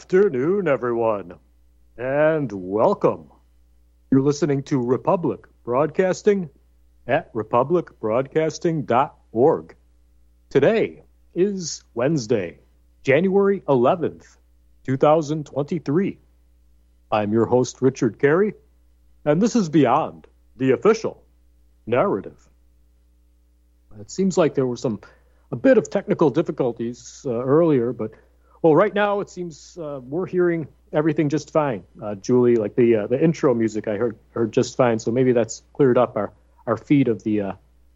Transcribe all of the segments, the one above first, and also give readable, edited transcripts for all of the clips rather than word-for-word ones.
afternoon, everyone, and welcome. You're listening to Republic Broadcasting at republicbroadcasting.org. Today is Wednesday, January 11th, 2023. I'm your host, Richard Carey, and this is Beyond the Official Narrative. It seems like there was a bit of technical difficulties earlier, but right now it seems we're hearing everything just fine. Julie, like the intro music I heard just fine, so maybe that's cleared up our feed of the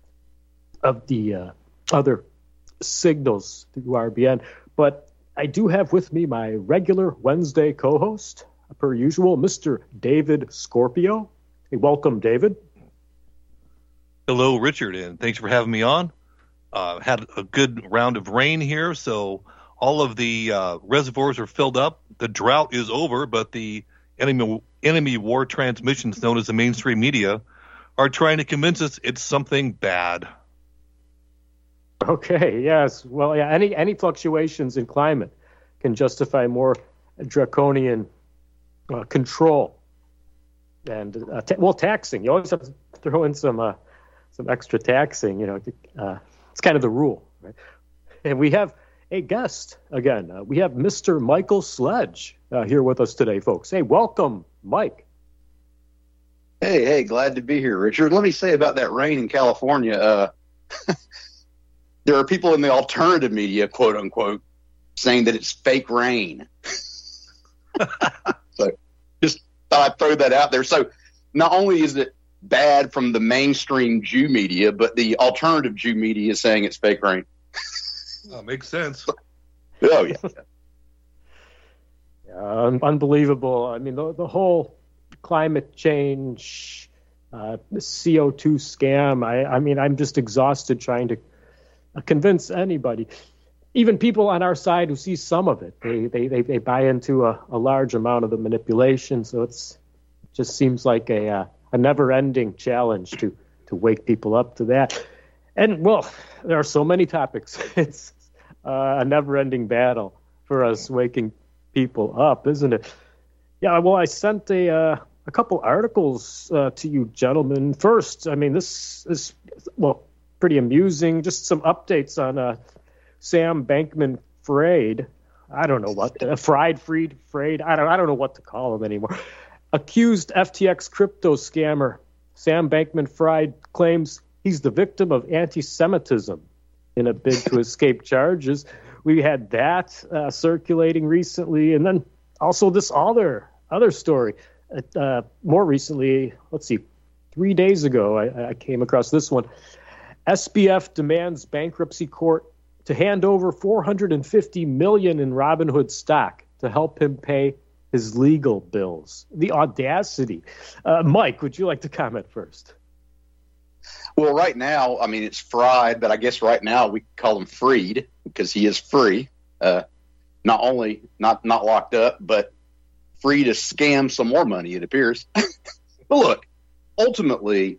other signals through RBN. But I do have with me my regular Wednesday co-host, per usual, Mr. David Scorpio. Hey, welcome, David. Hello, Richard, and thanks for having me on. Had a good round of rain here, so all of the reservoirs are filled up. The drought is over, but the enemy war transmissions known as the mainstream media are trying to convince us it's something bad. Okay, yes. Well, yeah, any fluctuations in climate can justify more draconian control and taxing. You always have to throw in some extra taxing. It's kind of the rule, right? And we have a guest again. We have Mr. Michael Sledge here with us today, folks. Hey, welcome, Mike. Hey, glad to be here, Richard. Let me say about that rain in California. There are people in the alternative media, quote unquote, saying that it's fake rain. So just thought I'd throw that out there. So not only is it bad from the mainstream Jew media, but the alternative Jew media is saying it's fake rain. Makes sense. Oh, yeah. Unbelievable. I mean, the whole climate change, CO2 scam. I mean, I'm just exhausted trying to convince anybody, even people on our side who see some of it. They buy into a large amount of the manipulation. So it just seems like a never-ending challenge to wake people up to that. And, well, there are so many topics. It's a never-ending battle for us waking people up, isn't it? Yeah, well, I sent a couple articles to you gentlemen. First, I mean, this is, pretty amusing. Just some updates on Sam Bankman-Fried. I don't know what Fried. I don't know what to call him anymore. Accused FTX crypto scammer Sam Bankman-Fried claims he's the victim of anti-Semitism in a bid to escape charges. We had that circulating recently, and then also this other story. More recently, 3 days ago, I came across this one. SBF demands bankruptcy court to hand over $450 million in Robinhood stock to help him pay his legal bills. The audacity. Mike, would you like to comment first? Well, right now, I mean, it's Fried, but I guess right now we call him freed because he is free. Not only not locked up, but free to scam some more money, it appears. But look, ultimately,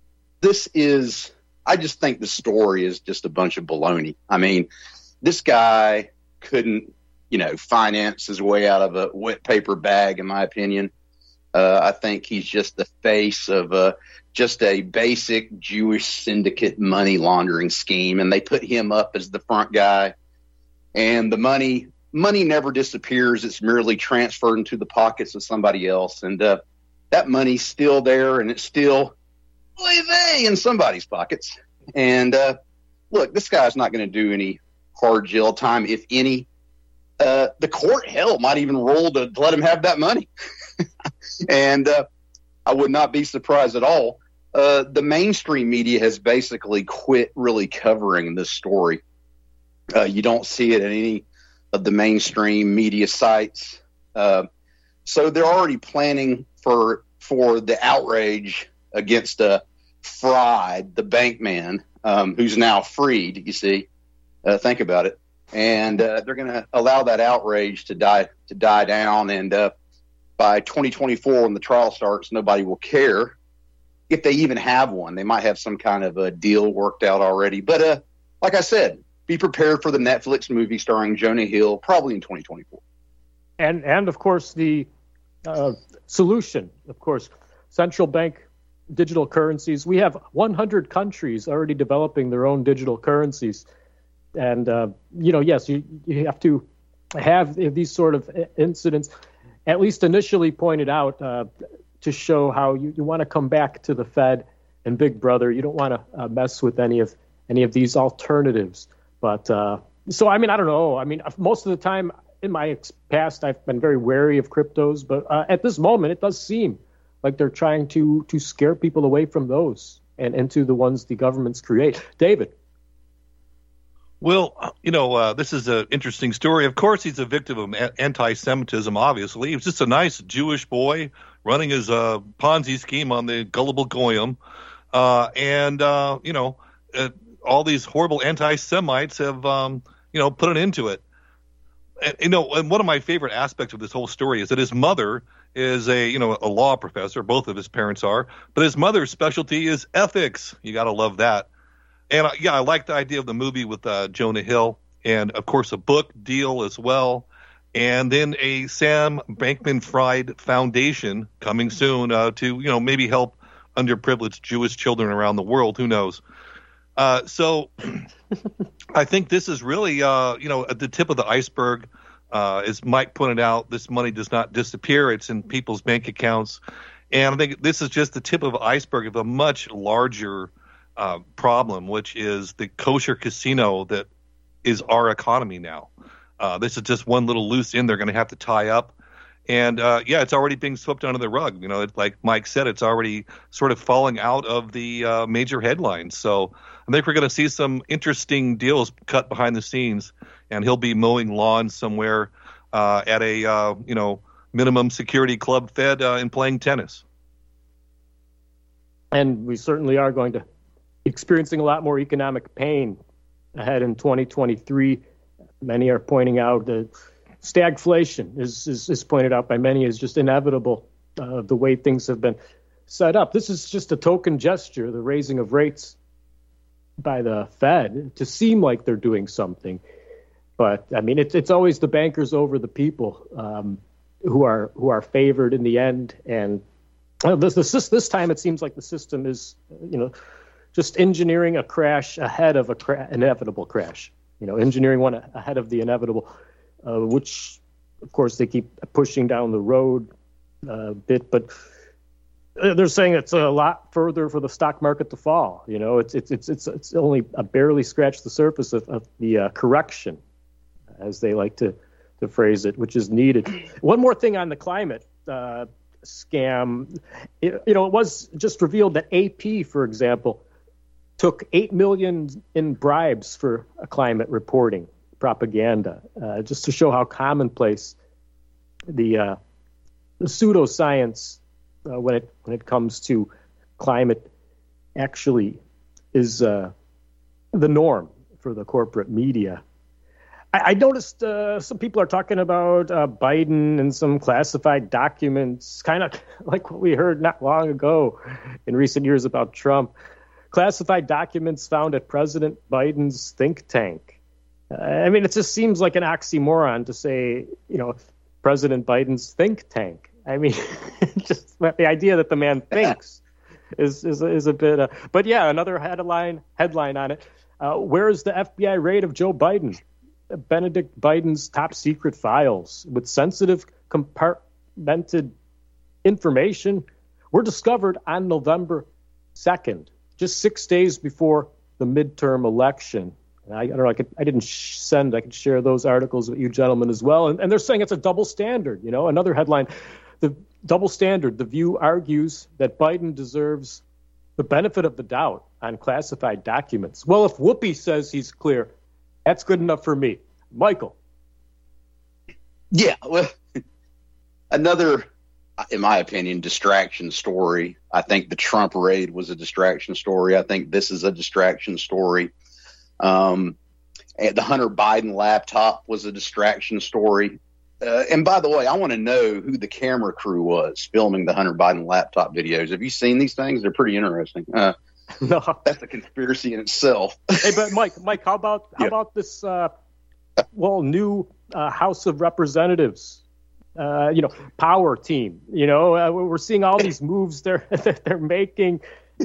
I just think the story is just a bunch of baloney. I mean, this guy couldn't, finance his way out of a wet paper bag, in my opinion. I think he's just the face of just a basic Jewish syndicate money laundering scheme, and they put him up as the front guy. And the money never disappears. It's merely transferred into the pockets of somebody else. And that money's still there, and it's still in somebody's pockets. And look, this guy's not going to do any hard jail time, if any. The court, might even rule to let him have that money. And I would not be surprised at all. The mainstream media has basically quit really covering this story. You don't see it in any of the mainstream media sites. So they're already planning for the outrage against Fried, the bank man, who's now freed, you see. Think about it. And they're going to allow that outrage to die down. And by 2024, when the trial starts, nobody will care if they even have one. They might have some kind of a deal worked out already. But like I said, be prepared for the Netflix movie starring Jonah Hill, probably in 2024. And of course, the solution, of course, central bank digital currencies. We have 100 countries already developing their own digital currencies. And, yes, you have to have these sort of incidents, at least initially pointed out, to show how you want to come back to the Fed and Big Brother. You don't want to mess with any of these alternatives. But so, I don't know. Most of the time in my past, I've been very wary of cryptos. But at this moment, it does seem like they're trying to scare people away from those and into the ones the governments create. David. Well, this is an interesting story. Of course, he's a victim of anti-Semitism, obviously. He was just a nice Jewish boy running his Ponzi scheme on the gullible goyim. All these horrible anti-Semites have, put an end to it. And one of my favorite aspects of this whole story is that his mother is a law professor. Both of his parents are. But his mother's specialty is ethics. You got to love that. And, I like the idea of the movie with Jonah Hill and, of course, a book deal as well. And then a Sam Bankman-Fried Foundation coming soon to, maybe help underprivileged Jewish children around the world. Who knows? So I think this is really, at the tip of the iceberg. As Mike pointed out, this money does not disappear. It's in people's bank accounts. And I think this is just the tip of the iceberg of a much larger problem, which is the kosher casino that is our economy now. This is just one little loose end they're going to have to tie up. And, it's already being swept under the rug. Like Mike said, it's already sort of falling out of the major headlines. So I think we're going to see some interesting deals cut behind the scenes, and he'll be mowing lawns somewhere at a, minimum security club fed and playing tennis. And we certainly are going to experiencing a lot more economic pain ahead in 2023. Many are pointing out that stagflation is pointed out by many as just inevitable, the way things have been set up. This is just a token gesture, the raising of rates by the Fed, to seem like they're doing something. But it's always the bankers over the people who are favored in the end. And this time it seems like the system is, just engineering a crash ahead of inevitable crash. Engineering one ahead of the inevitable, which, of course, they keep pushing down the road a bit. But they're saying it's a lot further for the stock market to fall. It's only barely scratched the surface of the correction, as they like to phrase it, which is needed. One more thing on the climate scam. It was just revealed that AP, for example, took $8 million in bribes for climate reporting propaganda, just to show how commonplace the pseudoscience when it comes to climate actually is the norm for the corporate media. I noticed some people are talking about Biden and some classified documents, kind of like what we heard not long ago in recent years about Trump. Classified documents found at President Biden's think tank. It just seems like an oxymoron to say, President Biden's think tank. Just the idea that the man thinks is a bit. But yeah, another headline on it. Where's the FBI raid of Joe Biden? Benedict Biden's top secret files with sensitive compartmented information were discovered on November 2nd. Just 6 days before the midterm election. And I don't know, I didn't send. I could share those articles with you gentlemen as well. And they're saying it's a double standard. Another headline, the double standard. The View argues that Biden deserves the benefit of the doubt on classified documents. Well, if Whoopi says he's clear, that's good enough for me. Michael. Yeah, well, another, in my opinion, distraction story. I think the Trump raid was a distraction story. I think this is a distraction story. And the Hunter Biden laptop was a distraction story. And by the way, I want to know who the camera crew was filming the Hunter Biden laptop videos. Have you seen these things? They're pretty interesting. No, that's a conspiracy in itself. Hey, but Mike, how about this? New House of Representatives power team. We're seeing all these moves they're making.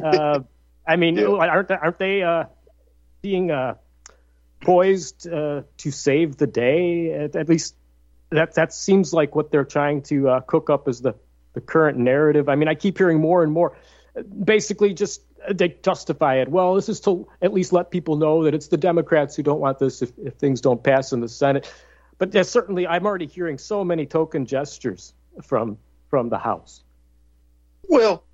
Aren't they being poised to save the day? At least that seems like what they're trying to cook up as the current narrative. I mean, I keep hearing more and more. Basically, just they justify it. Well, this is to at least let people know that it's the Democrats who don't want this if things don't pass in the Senate. But there's certainly, I'm already hearing so many token gestures from the House. Well,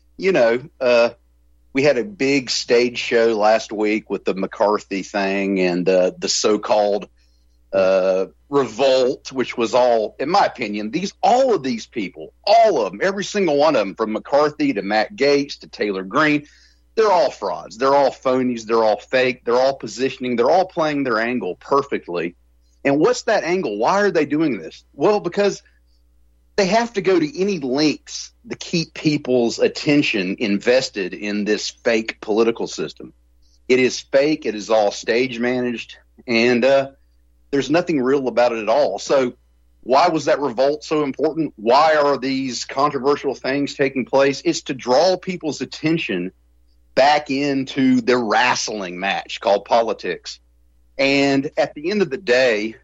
we had a big stage show last week with the McCarthy thing and the so-called revolt, which was all, in my opinion, all of these people, all of them, every single one of them, from McCarthy to Matt Gaetz to Taylor Greene, they're all frauds. They're all phonies. They're all fake. They're all positioning. They're all playing their angle perfectly. And what's that angle? Why are they doing this? Well, because they have to go to any lengths to keep people's attention invested in this fake political system. It is fake. It is all stage managed. And there's nothing real about it at all. So why was that revolt so important? Why are these controversial things taking place? It's to draw people's attention back into their wrestling match called politics. And at the end of the day,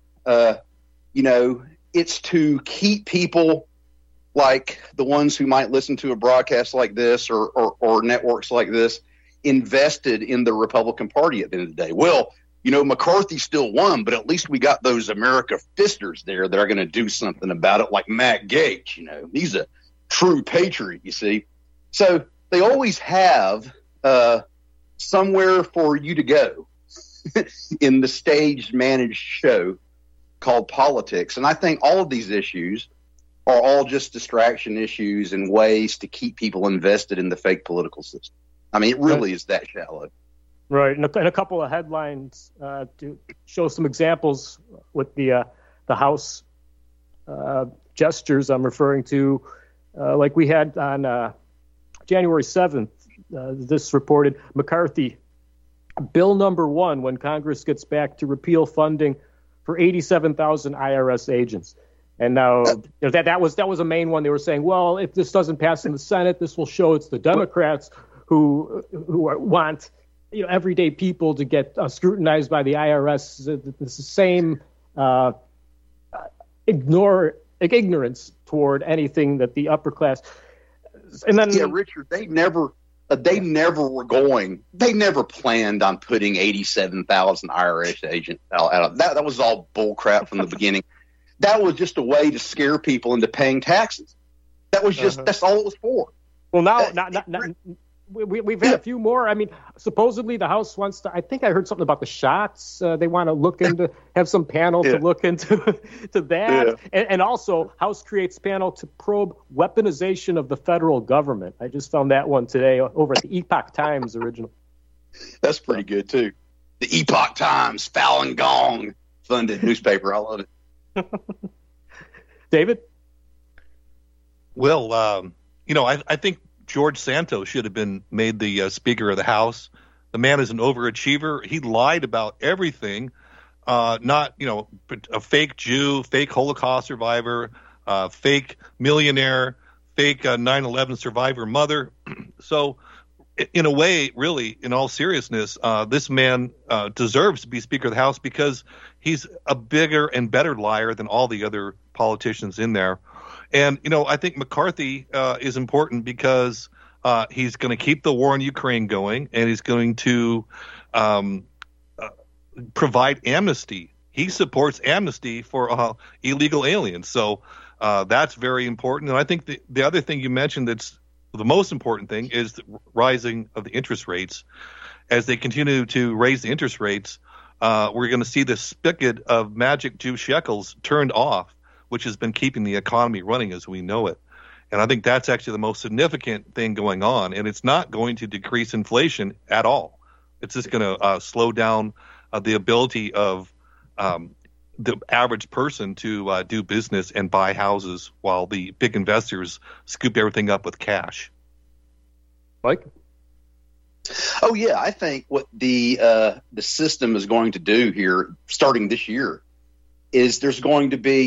it's to keep people like the ones who might listen to a broadcast like this or networks like this invested in the Republican Party at the end of the day. Well, McCarthy still won, but at least we got those America fisters there that are going to do something about it, like Matt Gaetz. He's a true patriot, you see. So they always have somewhere for you to go in the staged managed show called politics. And I think all of these issues are all just distraction issues and ways to keep people invested in the fake political system. I mean, it really is that shallow. Right, and a couple of headlines to show some examples with the House gestures I'm referring to, like we had on January 7th. This reported McCarthy, bill number 1 when Congress gets back to repeal funding for 87,000 IRS agents. And now that was a main one. They were saying, well, if this doesn't pass in the Senate, this will show it's the Democrats who want everyday people to get scrutinized by the IRS. It's the same ignorance toward anything that the upper class. And then, Richard, they never planned on putting 87,000 IRS agents out. That was all bull crap from the beginning. That was just a way to scare people into paying taxes. That was just that's all it was for. Well, now we've had a few more. I mean, supposedly the House wants to. I think I heard something about the shots. They want to look into, have some panel to look into that, and also House creates panel to probe weaponization of the federal government. I just found that one today over at the Epoch Times original. That's pretty good too. The Epoch Times, Falun Gong funded newspaper. I love it. David? Well, I think George Santos should have been made the Speaker of the House. The man is an overachiever. He lied about everything. Not, a fake Jew, fake Holocaust survivor, fake millionaire, fake 9/11 survivor mother. So, in a way, really, in all seriousness, this man deserves to be Speaker of the House because he's a bigger and better liar than all the other politicians in there. And, I think McCarthy is important because he's going to keep the war in Ukraine going, and he's going to provide amnesty. He supports amnesty for illegal aliens. So that's very important. And I think the other thing you mentioned that's the most important thing is the rising of the interest rates. As they continue to raise the interest rates, we're going to see the spigot of magic Jew shekels turned off, which has been keeping the economy running as we know it. And I think that's actually the most significant thing going on. And it's not going to decrease inflation at all. It's just going to slow down the ability of the average person to do business and buy houses while the big investors scoop everything up with cash. Mike? Oh, yeah. I think what the system is going to do here starting this year is there's going to be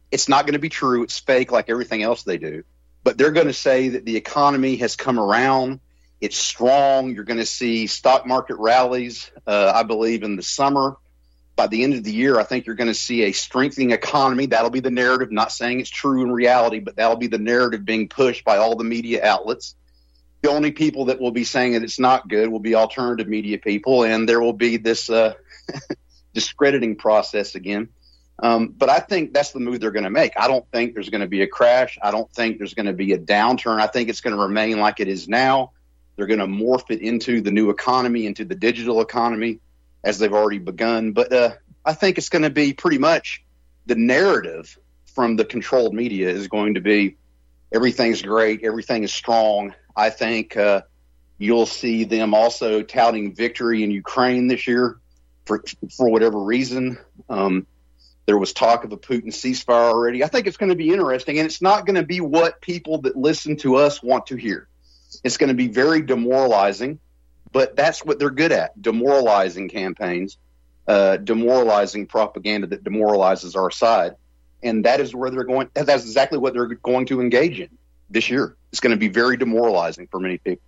It's not going to be true. It's fake like everything else they do. But they're going to say that the economy has come around. It's strong. You're going to see stock market rallies, I believe, in the summer. By the end of the year, I think you're going to see a strengthening economy. That'll be the narrative. Not saying it's true in reality, but that'll be the narrative being pushed by all the media outlets. The only people that will be saying that it's not good will be alternative media people, and there will be this discrediting process again. But I think that's the move they're going to make. I don't think there's going to be a crash. I don't think there's going to be a downturn. I think it's going to remain like it is now. They're going to morph it into the new economy, into the digital economy, as they've already begun. But I think it's going to be pretty much the narrative from the controlled media is going to be everything's great, everything is strong. I think you'll see them also touting victory in Ukraine this year for whatever reason. There was talk of a Putin ceasefire already. I think it's going to be interesting, and it's not going to be what people that listen to us want to hear. It's going to be very demoralizing. But that's what they're good at, demoralizing campaigns, demoralizing propaganda that demoralizes our side. And that is where they're going. That's exactly what they're going to engage in this year. It's going to be very demoralizing for many people.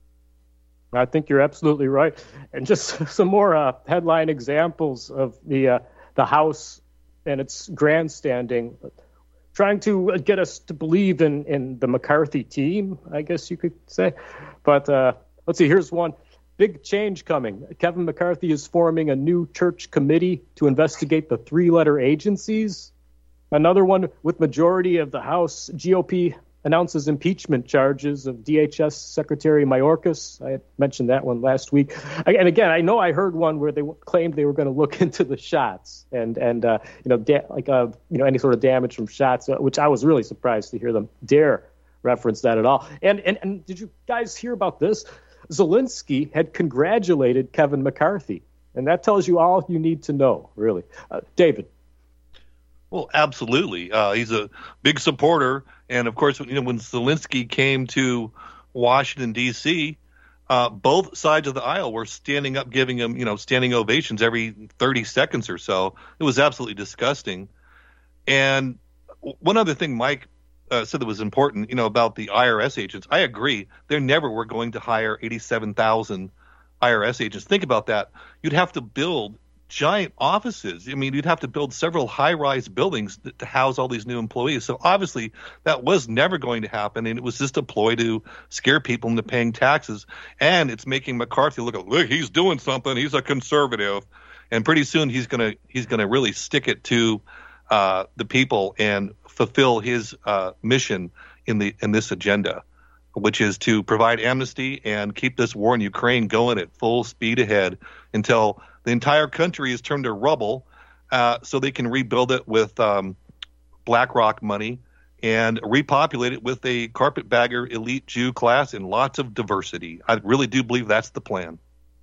I think you're absolutely right. And just some more headline examples of the House and its grandstanding, trying to get us to believe in the McCarthy team, I guess you could say. But let's see, here's one. Big change coming. Kevin McCarthy is forming a new church committee to investigate the three-letter agencies. Another one with majority of the House, GOP announces impeachment charges of DHS Secretary Mayorkas. I had mentioned that one last week. And again, I know I heard one where they claimed they were going to look into the shots and any sort of damage from shots, which I was really surprised to hear them dare reference that at all. And did you guys hear about this? Zelensky had congratulated Kevin McCarthy, and that tells you all you need to know, really. David. Well, absolutely. He's a big supporter, and of course, when Zelensky came to Washington D.C., both sides of the aisle were standing up, giving him, standing ovations every 30 seconds or so. It was absolutely disgusting. And one other thing, Mike said that was important, about the IRS agents. I agree. They never were going to hire 87,000 IRS agents. Think about that. You'd have to build giant offices. I mean, you'd have to build several high-rise buildings to house all these new employees. So obviously that was never going to happen, and it was just a ploy to scare people into paying taxes. And it's making McCarthy look, he's doing something. He's a conservative. And pretty soon he's gonna really stick it to the people and fulfill his mission in this agenda, which is to provide amnesty and keep this war in Ukraine going at full speed ahead until the entire country is turned to rubble, so they can rebuild it with BlackRock money and repopulate it with a carpetbagger elite Jew class and lots of diversity. I really do believe that's the plan.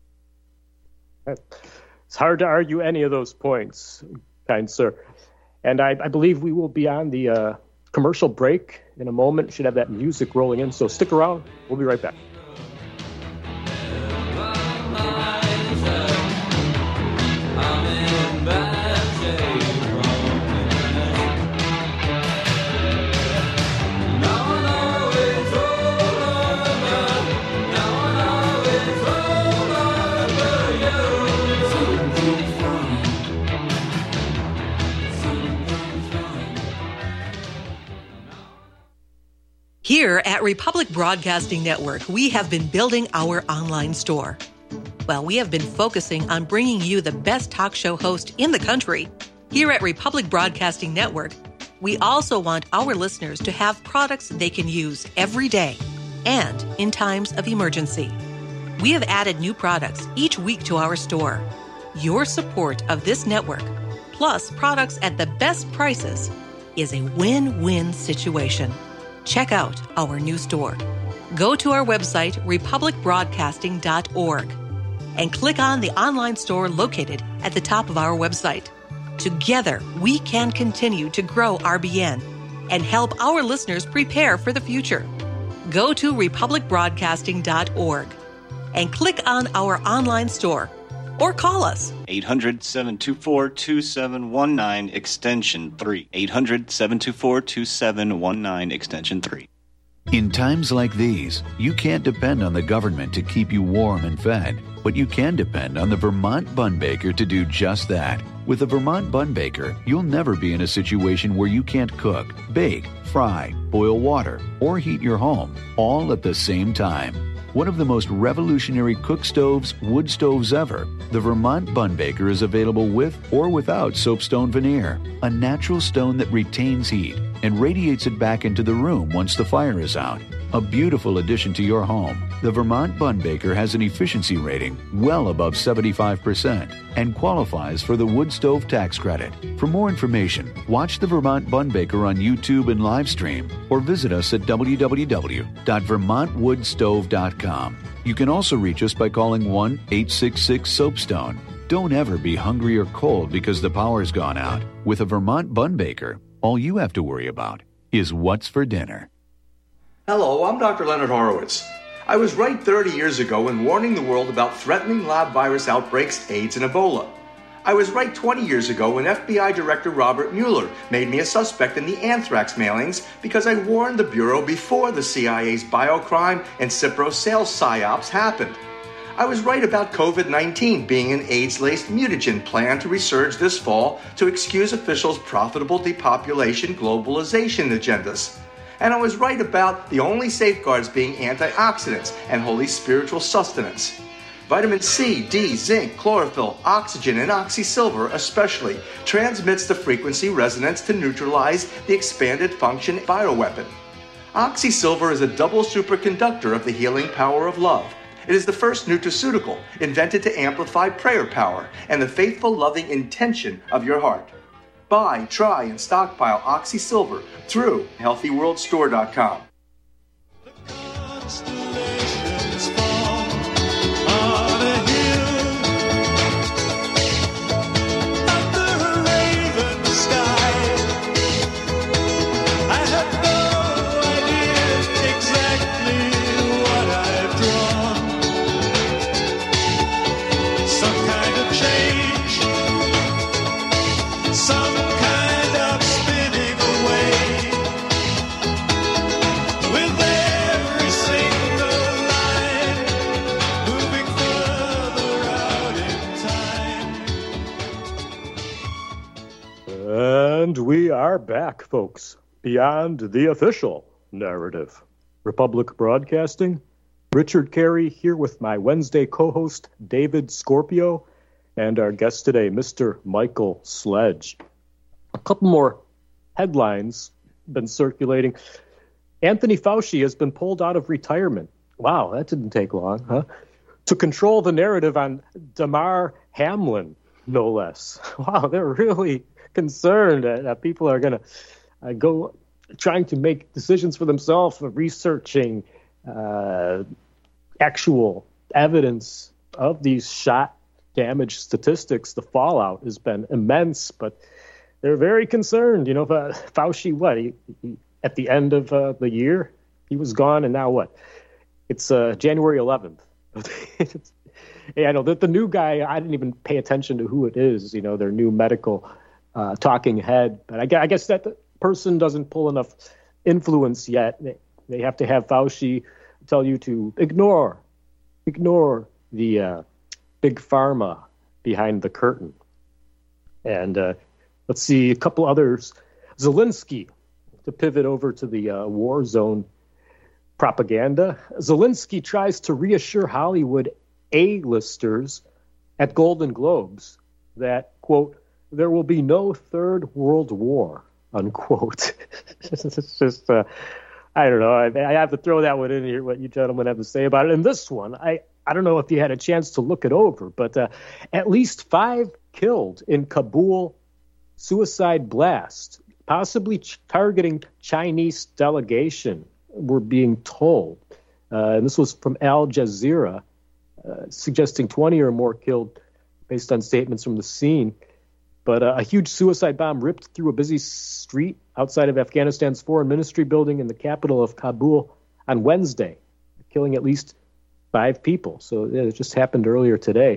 It's hard to argue any of those points, kind sir. And I believe we will be on the commercial break in a moment. Should have that music rolling in, so stick around. We'll be right back. Here at Republic Broadcasting Network, we have been building our online store. Well, we have been focusing on bringing you the best talk show host in the country. Here at Republic Broadcasting Network, we also want our listeners to have products they can use every day and in times of emergency. We have added new products each week to our store. Your support of this network, plus products at the best prices, is a win-win situation. Check out our new store. Go to our website, republicbroadcasting.org, and click on the online store located at the top of our website. Together, we can continue to grow RBN and help our listeners prepare for the future. Go to republicbroadcasting.org and click on our online store or call us. 800-724-2719, extension 3. 800-724-2719, extension 3. In times like these, you can't depend on the government to keep you warm and fed, but you can depend on the Vermont Bun Baker to do just that. With the Vermont Bun Baker, you'll never be in a situation where you can't cook, bake, fry, boil water, or heat your home, all at the same time. One of the most revolutionary cook stoves, wood stoves ever, the Vermont Bun Baker is available with or without soapstone veneer, a natural stone that retains heat and radiates it back into the room once the fire is out. A beautiful addition to your home, the Vermont Bun Baker has an efficiency rating well above 75% and qualifies for the wood stove tax credit. For more information, watch the Vermont Bun Baker on YouTube and live stream or visit us at www.vermontwoodstove.com. You can also reach us by calling 1-866-SOAPSTONE. Don't ever be hungry or cold because the power's gone out. With a Vermont Bun Baker, all you have to worry about is what's for dinner. Hello, I'm Dr. Leonard Horowitz. I was right 30 years ago in warning the world about threatening lab virus outbreaks, AIDS, and Ebola. I was right 20 years ago when FBI Director Robert Mueller made me a suspect in the anthrax mailings because I warned the Bureau before the CIA's biocrime and Cipro sales psyops happened. I was right about COVID-19 being an AIDS-laced mutagen planned to resurge this fall to excuse officials' profitable depopulation globalization agendas. And I was right about the only safeguards being antioxidants and holy spiritual sustenance. Vitamin C, D, zinc, chlorophyll, oxygen, and oxysilver especially transmits the frequency resonance to neutralize the expanded function bioweapon. Oxysilver is a double superconductor of the healing power of love. It is the first nutraceutical invented to amplify prayer power and the faithful, loving intention of your heart. Buy, try, and stockpile Oxysilver through HealthyWorldStore.com. And we are back, folks, beyond the official narrative. Republic Broadcasting, Richard Carey here with my Wednesday co-host, David Scorpio, and our guest today, Mr. Michael Sledge. A couple more headlines been circulating. Anthony Fauci has been pulled out of retirement. Wow, that didn't take long, huh? To control the narrative on Damar Hamlin, no less. Wow, they're really concerned that people are going to go trying to make decisions for themselves, researching actual evidence of these shot damage statistics. The fallout has been immense, but they're very concerned. You know, Fauci, what? He at the end of the year, he was gone, and now what? It's January 11th. Yeah, I know that the new guy, I didn't even pay attention to who it is, you know, their new medical talking head. But I guess that the person doesn't pull enough influence yet. They have to have Fauci tell you to ignore the big pharma behind the curtain. And let's see, a couple others. Zelensky, to pivot over to the war zone propaganda. Zelensky tries to reassure Hollywood A-listers at Golden Globes that, quote, there will be no third world war, unquote. It's just, I don't know. I have to throw that one in here, what you gentlemen have to say about it. And this one, I don't know if you had a chance to look it over, but at least 5 killed in Kabul suicide blast, possibly targeting Chinese delegation, we're being told. And this was from Al Jazeera, suggesting 20 or more killed based on statements from the scene. But a huge suicide bomb ripped through a busy street outside of Afghanistan's foreign ministry building in the capital of Kabul on Wednesday, killing at least 5 people. So it just happened earlier today.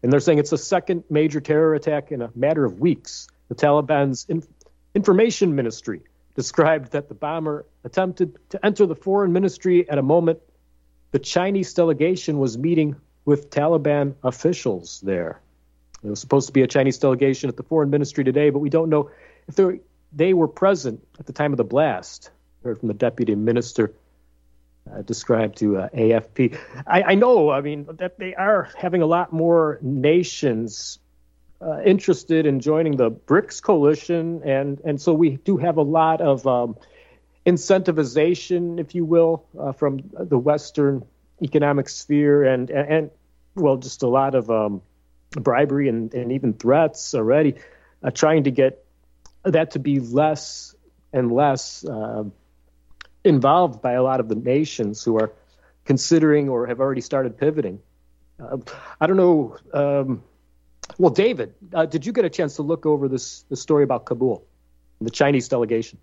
And they're saying it's the second major terror attack in a matter of weeks. The Taliban's information ministry described that the bomber attempted to enter the foreign ministry at a moment the Chinese delegation was meeting with Taliban officials there. There was supposed to be a Chinese delegation at the foreign ministry today, but we don't know if they were present at the time of the blast. Heard from the deputy minister described to AFP. I know, that they are having a lot more nations interested in joining the BRICS coalition, and so we do have a lot of incentivization, if you will, from the Western economic sphere, and just a lot of bribery and even threats already, trying to get that to be less and less involved by a lot of the nations who are considering or have already started pivoting. I don't know. Well, David, did you get a chance to look over the story about Kabul, the Chinese delegation?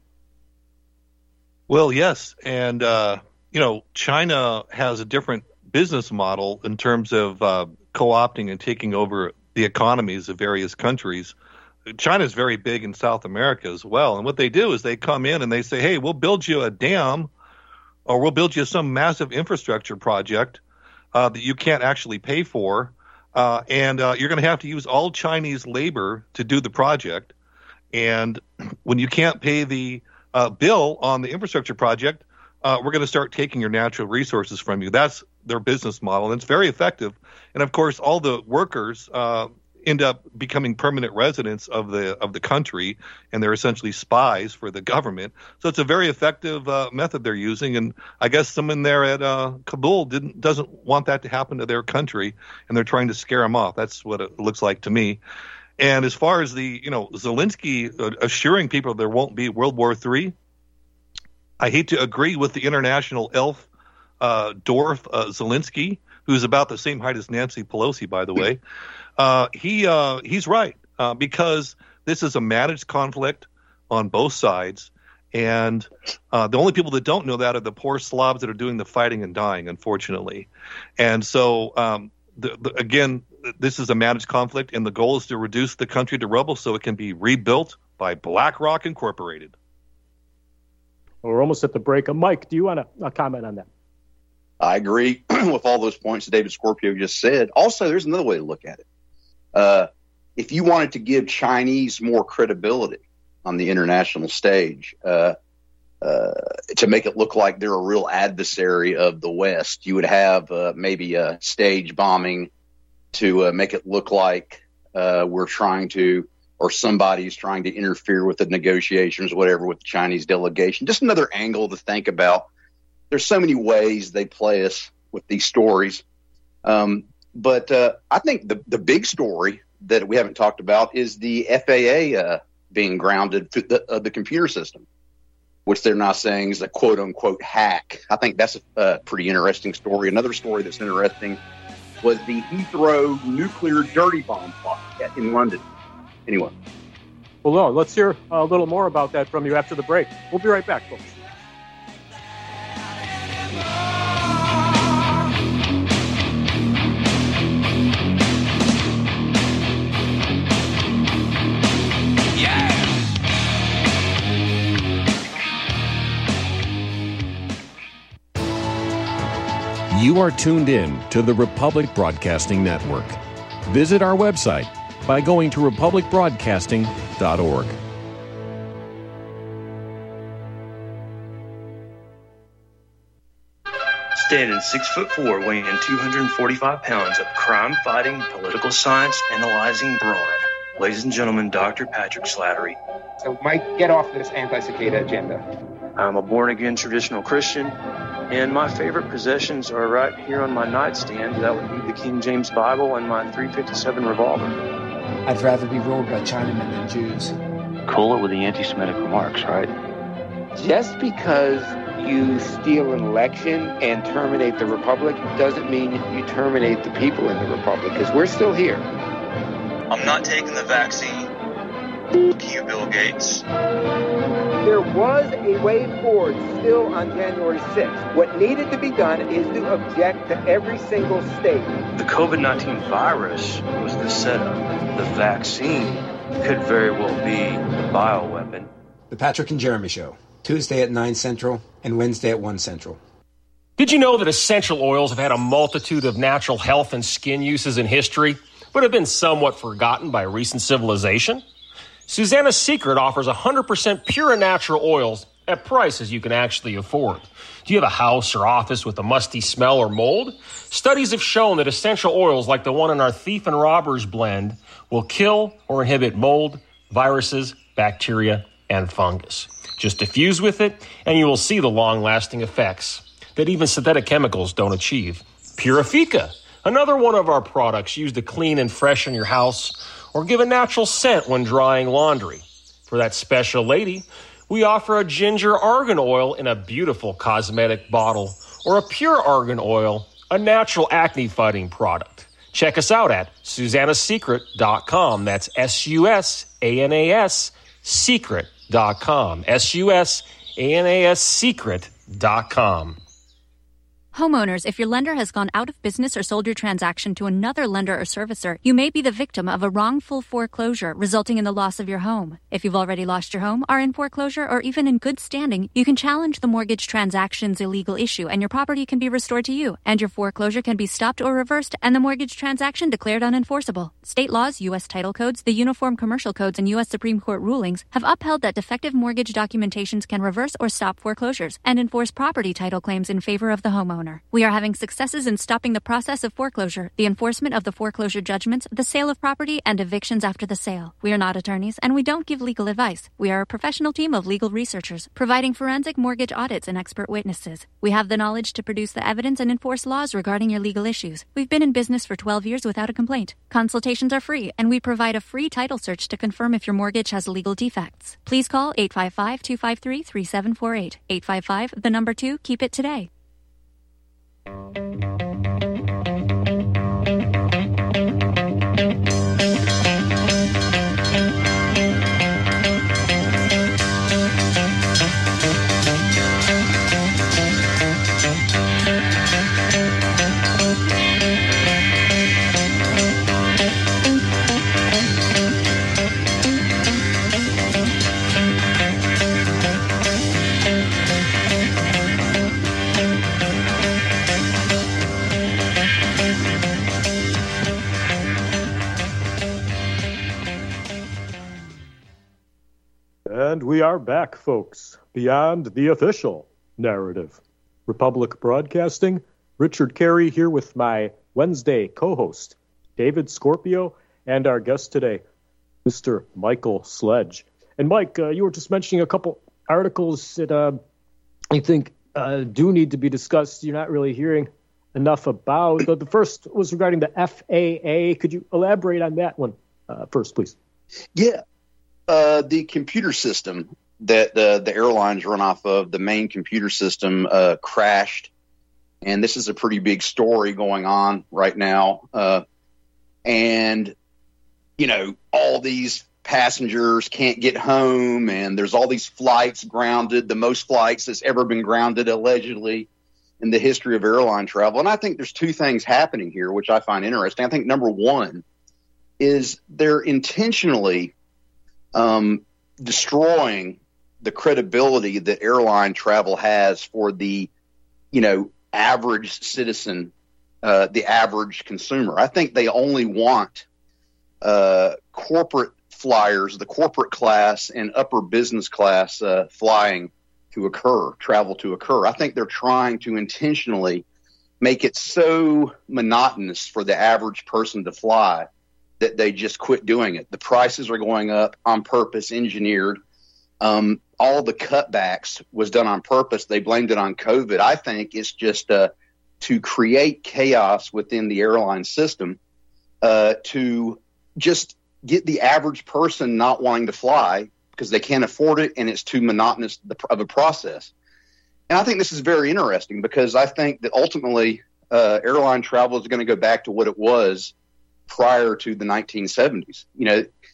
Well, yes. And, China has a different business model in terms of co-opting and taking over the economies of various countries. China is very big in South America as well. And what they do is they come in and they say, hey, we'll build you a dam or we'll build you some massive infrastructure project that you can't actually pay for. And you're going to have to use all Chinese labor to do the project. And when you can't pay the bill on the infrastructure project, we're going to start taking your natural resources from you. That's their business model, and it's very effective. And of course, all the workers end up becoming permanent residents of the country, and they're essentially spies for the government. So it's a very effective method they're using. And I guess someone there at Kabul doesn't want that to happen to their country, and they're trying to scare them off. That's what it looks like to me. And as far as the Zelensky assuring people there won't be World War III, I hate to agree with the international elf dwarf Zelensky, who's about the same height as Nancy Pelosi, by the way. He's right, because this is a managed conflict on both sides, and the only people that don't know that are the poor slobs that are doing the fighting and dying, unfortunately. And so, again, this is a managed conflict, and the goal is to reduce the country to rubble so it can be rebuilt by BlackRock Incorporated. Well, we're almost at the break. Mike, do you want to comment on that? I agree with all those points that David Scorpio just said. Also, there's another way to look at it. If you wanted to give Chinese more credibility on the international stage, to make it look like they're a real adversary of the West, you would have maybe a stage bombing to make it look like we're trying to, or somebody's trying to interfere with the negotiations, whatever, with the Chinese delegation. Just another angle to think about. There's so many ways they play us with these stories. But I think the big story that we haven't talked about is the FAA being grounded to the computer system, which they're now saying is a quote-unquote hack. I think that's a pretty interesting story. Another story that's interesting was the Heathrow nuclear dirty bomb plot in London. Anyway. Well, no, let's hear a little more about that from you after the break. We'll be right back, folks. You are tuned in to the Republic Broadcasting Network. Visit our website by going to republicbroadcasting.org. Standing 6'4", weighing 245 pounds of crime-fighting, political science analyzing brawn. Ladies and gentlemen, Dr. Patrick Slattery. So, Mike, get off this anti-cicada agenda. I'm a born-again traditional Christian, and my favorite possessions are right here on my nightstand. That would be the King James Bible and my .357 revolver. I'd rather be ruled by Chinamen than Jews. Cool it with the anti-Semitic remarks, right? Just because you steal an election and terminate the Republic doesn't mean you terminate the people in the Republic, because we're still here. I'm not taking the vaccine. Cue Bill Gates. There was a way forward still on January 6th. What needed to be done is to object to every single state. The COVID-19 virus was the setup. The vaccine could very well be the bioweapon. The Patrick and Jeremy Show, Tuesday at 9 Central and Wednesday at 1 Central. Did you know that essential oils have had a multitude of natural health and skin uses in history, but have been somewhat forgotten by recent civilization? Susanna's Secret offers 100% pure and natural oils at prices you can actually afford. Do you have a house or office with a musty smell or mold? Studies have shown that essential oils like the one in our Thief and Robbers blend will kill or inhibit mold, viruses, bacteria, and fungus. Just diffuse with it, and you will see the long-lasting effects that even synthetic chemicals don't achieve. Purifica, another one of our products used to clean and freshen your house or give a natural scent when drying laundry. For that special lady, we offer a ginger argan oil in a beautiful cosmetic bottle or a pure argan oil, a natural acne-fighting product. Check us out at SusannaSecret.com. That's SUSANAS Secret.com. SUSANAS Secret.com. Homeowners, if your lender has gone out of business or sold your transaction to another lender or servicer, you may be the victim of a wrongful foreclosure resulting in the loss of your home. If you've already lost your home, are in foreclosure, or even in good standing, you can challenge the mortgage transaction's illegal issue and your property can be restored to you, and your foreclosure can be stopped or reversed and the mortgage transaction declared unenforceable. State laws, U.S. title codes, the Uniform Commercial Codes, and U.S. Supreme Court rulings have upheld that defective mortgage documentations can reverse or stop foreclosures and enforce property title claims in favor of the homeowner. We are having successes in stopping the process of foreclosure, the enforcement of the foreclosure judgments, the sale of property, and evictions after the sale. We are not attorneys, and we don't give legal advice. We are a professional team of legal researchers, providing forensic mortgage audits and expert witnesses. We have the knowledge to produce the evidence and enforce laws regarding your legal issues. We've been in business for 12 years without a complaint. Consultations are free, and we provide a free title search to confirm if your mortgage has legal defects. Please call 855-253-3748. 855, 2, keep it today. And we are back, folks, beyond the official narrative. Republic Broadcasting, Richard Carey here with my Wednesday co-host, David Scorpio, and our guest today, Mr. Michael Sledge. And Mike, you were just mentioning a couple articles that I think do need to be discussed. You're not really hearing enough about. The first was regarding the FAA. Could you elaborate on that one first, please? Yeah. The computer system that the airlines run off of, the main computer system, crashed. And this is a pretty big story going on right now. And, you know, all these passengers can't get home, and there's all these flights grounded, the most flights that's ever been grounded, allegedly, in the history of airline travel. And I think there's two things happening here, which I find interesting. I think number one is they're intentionally destroying the credibility that airline travel has for the, you know, average citizen, the average consumer. I think they only want corporate flyers, the corporate class and upper business class flying to occur, travel to occur. I think they're trying to intentionally make it so monotonous for the average person to fly that they just quit doing it. The prices are going up on purpose, engineered. All the cutbacks was done on purpose. They blamed it on COVID. I think it's just to create chaos within the airline system, to just get the average person not wanting to fly because they can't afford it and it's too monotonous of a process. And I think this is very interesting because I think that ultimately airline travel is going to go back to what it was prior to the 1970s. You know,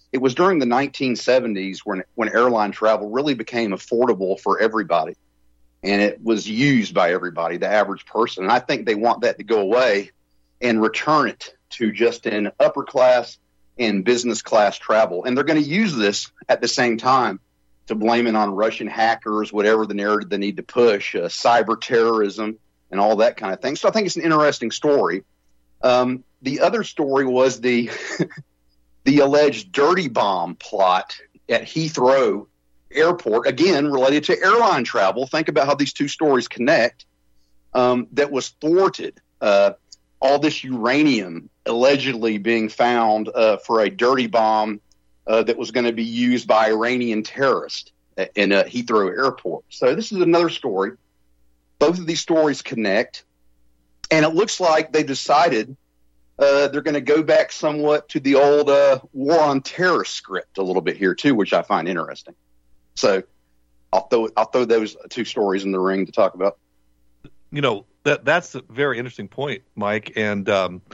it was during the 1970s when airline travel really became affordable for everybody. And it was used by everybody, the average person. And I think they want that to go away and return it to just an upper class and business class travel. And they're going to use this at the same time to blame it on Russian hackers, whatever the narrative they need to push, cyber terrorism and all that kind of thing. So I think it's an interesting story. The other story was the alleged dirty bomb plot at Heathrow Airport, again, related to airline travel. Think about how these two stories connect, that was thwarted. All this uranium allegedly being found for a dirty bomb that was going to be used by Iranian terrorists in Heathrow Airport. So this is another story. Both of these stories connect, and it looks like they decided they're going to go back somewhat to the old war on terror script a little bit here too, which I find interesting. So I'll throw those two stories in the ring to talk about. You know, that's a very interesting point, Mike. And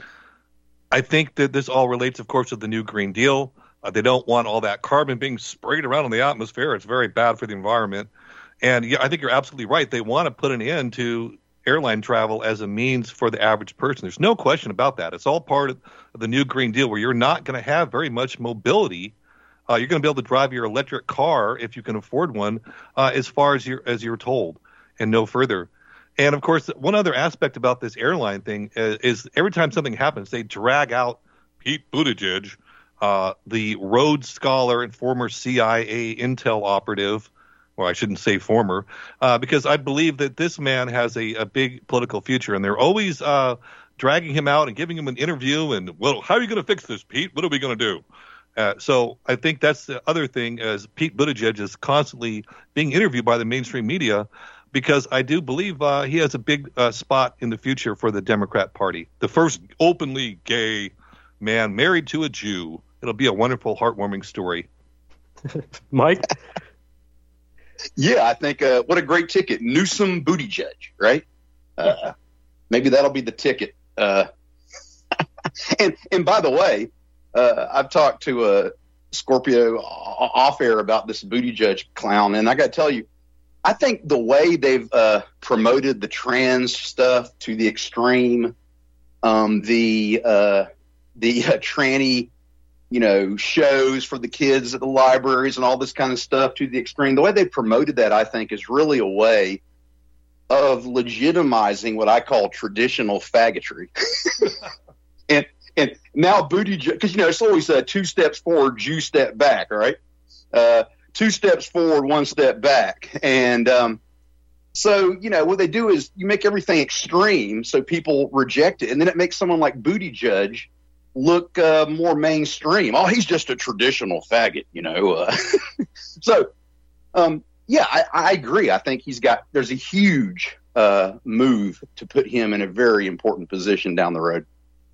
I think that this all relates, of course, to the new Green Deal. They don't want all that carbon being sprayed around in the atmosphere. It's very bad for the environment. And yeah, I think you're absolutely right. They want to put an end to airline travel as a means for the average person. There's no question about that. It's all part of the new Green Deal, where you're not going to have very much mobility. You're going to be able to drive your electric car, if you can afford one, as far as you're told, and no further. And of course, one other aspect about this airline thing is every time something happens, they drag out Pete Buttigieg, the Rhodes Scholar and former CIA intel operative. Well, I shouldn't say former, because I believe that this man has a big political future, and they're always dragging him out and giving him an interview. And, well, how are you going to fix this, Pete? What are we going to do? So I think that's the other thing, as Pete Buttigieg is constantly being interviewed by the mainstream media, because I do believe he has a big spot in the future for the Democrat Party. The first openly gay man married to a Jew. It'll be a wonderful, heartwarming story. Mike? Yeah, I think what a great ticket. Newsom Buttigieg, right? Maybe that'll be the ticket. And by the way, I've talked to Scorpio off air about this Buttigieg clown, and I got to tell you, I think the way they've promoted the trans stuff to the extreme, the tranny, shows for the kids at the libraries and all this kind of stuff to the extreme, the way they promoted that, I think, is really a way of legitimizing what I call traditional faggotry. and now Buttigieg, because, it's always 2 steps forward, Jew step back, right? 2 steps forward, 1 step back. And so, what they do is you make everything extreme so people reject it. And then it makes someone like Buttigieg look more mainstream. Oh, he's just a traditional faggot, So, I agree. I think there's a huge move to put him in a very important position down the road.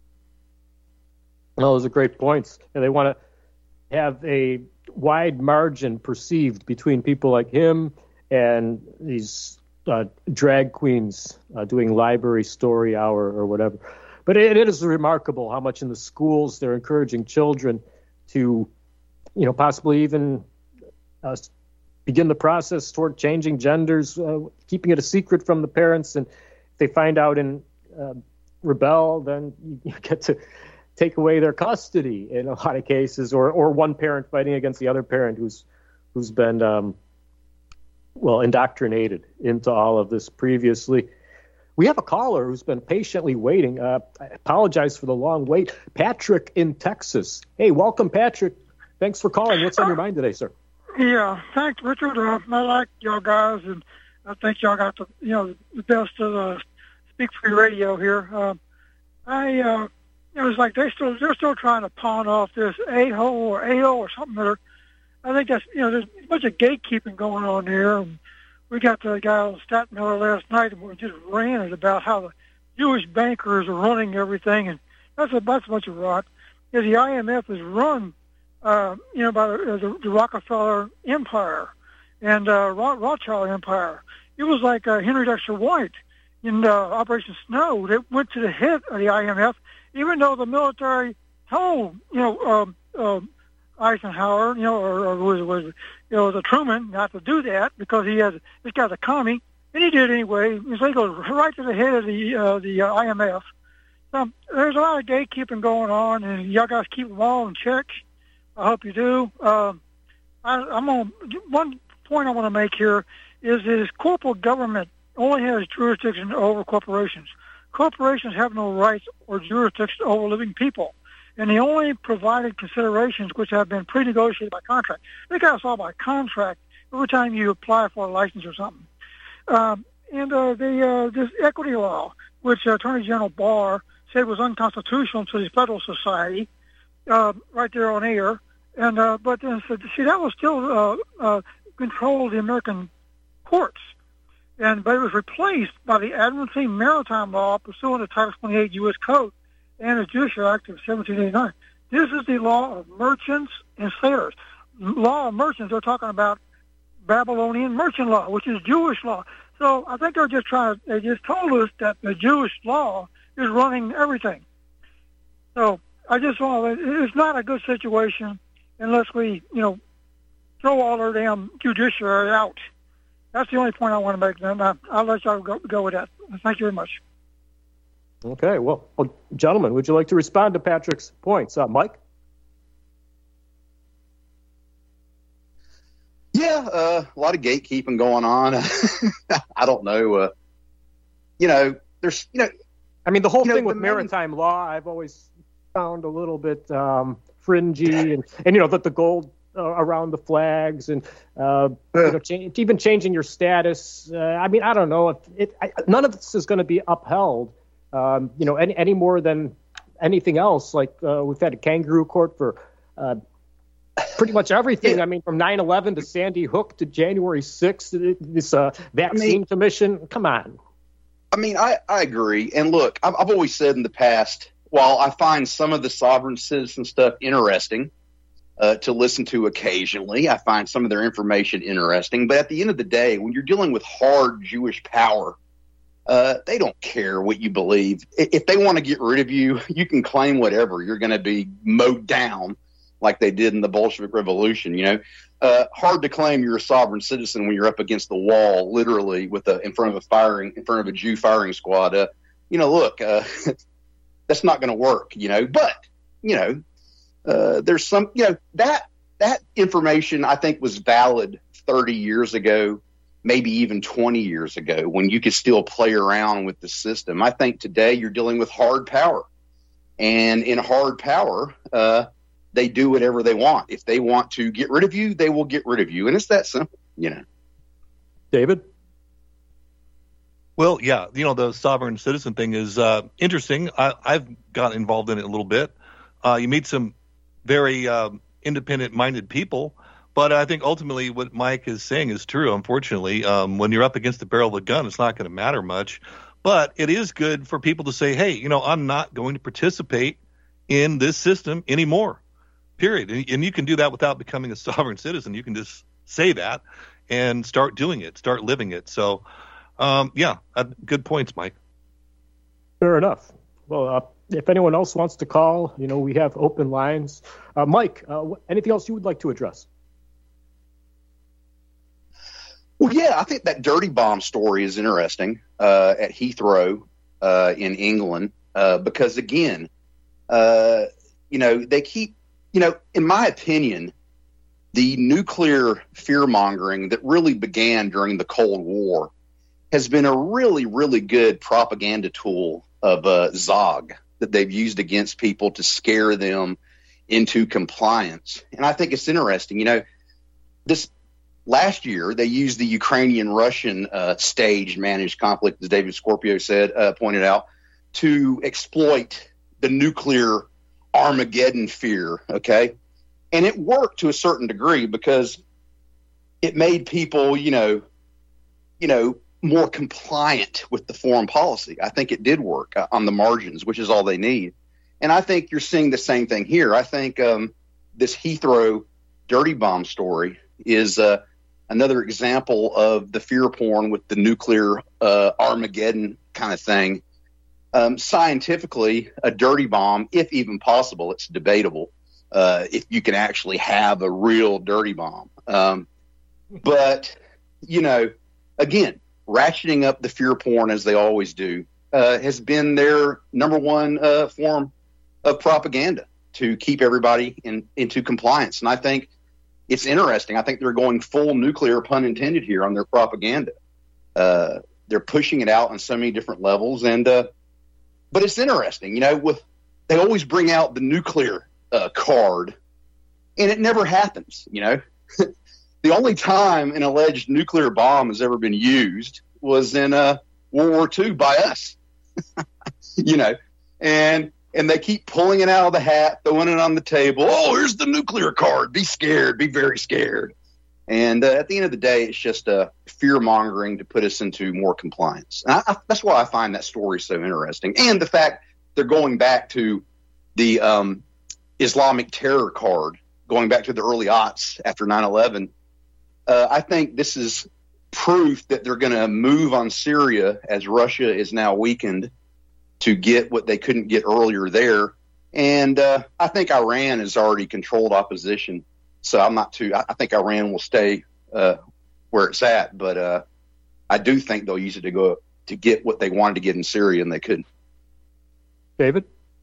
No, those are great points. And they want to have a wide margin perceived between people like him and these drag queens doing library story hour or whatever. But it is remarkable how much in the schools they're encouraging children to, possibly even begin the process toward changing genders, keeping it a secret from the parents. And if they find out and rebel, then you get to take away their custody in a lot of cases, or one parent fighting against the other parent who's been indoctrinated into all of this previously. We have a caller who's been patiently waiting. I apologize for the long wait. Patrick in Texas. Hey, welcome, Patrick. Thanks for calling. What's on your mind today, sir? Yeah, thanks, Richard. I like y'all guys, and I think y'all got the best of the Speak Free Radio here. It's like they're still trying to pawn off this A-hole or A-O or something. I think that's there's a bunch of gatekeeping going on here. And we got the guy on Stat Miller last night, and we just ranted about how the Jewish bankers are running everything, and that's a bunch of rot. The IMF is run, by the Rockefeller Empire and Rothschild Empire. It was like Henry Dexter White in Operation Snow that went to the head of the IMF, even though the military told Eisenhower, or was the Truman not to do that because this guy's a commie, and he did anyway. So he goes right to the head of the IMF. There's a lot of gatekeeping going on, and y'all guys keep them all in check. I hope you do. One point I want to make here is corporate government only has jurisdiction over corporations. Corporations have no rights or jurisdiction over living people, and they only provided considerations which have been pre-negotiated by contract. They got us all by contract every time you apply for a license or something. This equity law, which Attorney General Barr said was unconstitutional to the Federal Society, right there on air, but then that was still control of the American courts. But it was replaced by the Admiralty Maritime Law pursuant to Title 28 U.S. Code and the Judicial Act of 1789. This is the law of merchants and sailors. Law of merchants, they're talking about Babylonian merchant law, which is Jewish law. So I think they just told us that the Jewish law is running everything. So it's not a good situation unless we, throw all our damn judiciary out. That's the only point I want to make. I'll let y'all go with that. Thank you very much. Okay. Well, gentlemen, would you like to respond to Patrick's points? Mike? Yeah, a lot of gatekeeping going on. I don't know. There's, I mean, the whole thing with maritime law, I've always found a little bit fringy, and that the gold around the flags and even changing your status. I don't know if none of this is going to be upheld. Any more than anything else. Like we've had a kangaroo court for pretty much everything. Yeah. I mean, from 9/11 to Sandy Hook to January 6th, this vaccine commission. Come on. I agree. And look, I've always said in the past, while I find some of the sovereign citizen stuff interesting to listen to occasionally, I find some of their information interesting. But at the end of the day, when you're dealing with hard Jewish power, they don't care what you believe. If they want to get rid of you, you can claim whatever. You're going to be mowed down like they did in the Bolshevik Revolution. Hard to claim you're a sovereign citizen when you're up against the wall, literally, in front of a Jew firing squad. Look, that's not going to work. But there's some, that information I think was valid 30 years ago, maybe even 20 years ago, when you could still play around with the system. I think today you're dealing with hard power, and in hard power, they do whatever they want. If they want to get rid of you, they will get rid of you. And it's that simple, David? Well, yeah, the sovereign citizen thing is interesting. I've got involved in it a little bit. You meet some very independent-minded people, but I think ultimately what Mike is saying is true, unfortunately. When you're up against the barrel of a gun, it's not going to matter much. But it is good for people to say, hey, I'm not going to participate in this system anymore. Period. And you can do that without becoming a sovereign citizen. You can just say that and start doing it, start living it. So, good points, Mike. Fair enough. Well, if anyone else wants to call, we have open lines. Mike, anything else you would like to address? Well, yeah, I think that dirty bomb story is interesting at Heathrow in England because, again, they keep, in my opinion, the nuclear fear-mongering that really began during the Cold War has been a really, really good propaganda tool of Zog that they've used against people to scare them into compliance. And I think it's interesting. This last year, they used the Ukrainian-Russian stage-managed conflict, as David Scorpio pointed out, to exploit the nuclear Armageddon fear, okay? And it worked to a certain degree because it made people, more compliant with the foreign policy. I think it did work on the margins, which is all they need. And I think you're seeing the same thing here. I think this Heathrow dirty bomb story is another example of the fear porn with the nuclear Armageddon kind of thing. Scientifically, a dirty bomb, if even possible, it's debatable, if you can actually have a real dirty bomb. But, again, ratcheting up the fear porn as they always do has been their number one form of propaganda to keep everybody into compliance. And I think it's interesting. I think they're going full nuclear, pun intended, here on their propaganda. They're pushing it out on so many different levels. But it's interesting, they always bring out the nuclear card, and it never happens. The only time an alleged nuclear bomb has ever been used was in World War II by us. And they keep pulling it out of the hat, throwing it on the table. Oh, here's the nuclear card. Be scared. Be very scared. And at the end of the day, it's just fear mongering to put us into more compliance. And that's why I find that story so interesting. And the fact they're going back to the Islamic terror card, going back to the early aughts after 9/11. I think this is proof that they're going to move on Syria as Russia is now weakened to get what they couldn't get earlier there. And I think Iran has already controlled opposition. So I think Iran will stay where it's at. But I do think they'll use it to get what they wanted to get in Syria, and they couldn't. David?